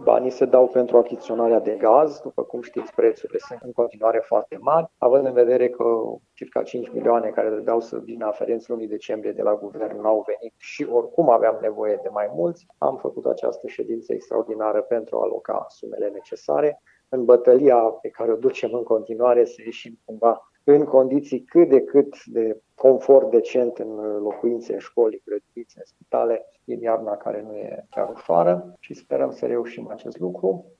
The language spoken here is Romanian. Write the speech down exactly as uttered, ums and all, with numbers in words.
Banii se dau pentru achiziționarea de gaz, după cum știți, prețurile sunt în continuare foarte mari, având în vedere că circa cinci milioane care trebuiau să vină aferenți lunii decembrie de la guvern n-au venit și oricum aveam nevoie de mai mulți, am făcut această ședință extraordinară pentru a aloca sumele necesare. În bătălia pe care o ducem în continuare să ieșim cumva în condiții cât de cât de confort decent în locuințe, în școli, grădinițe, în spitale, din iarna care nu e chiar ușoară și sperăm să reușim acest lucru.